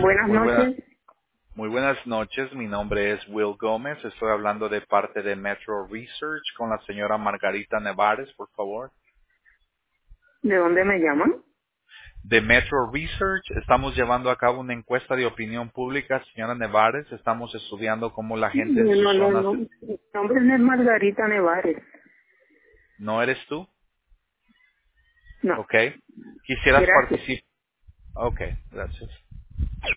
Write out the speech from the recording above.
Buenas Muy buenas, noches. muy buenas noches. Mi nombre es Will Gómez. Estoy hablando de parte de Metro Research con la señora Margarita Nevares, por favor. ¿De dónde me llaman? De Metro Research estamos llevando a cabo una encuesta de opinión pública, señora Nevares. Estamos estudiando cómo la gente en No, su no, zona... no. Mi nombre no es Margarita Nevares. ¿No eres tú? No. Ok. ¿Quisieras Gracias. participar? Ok, gracias.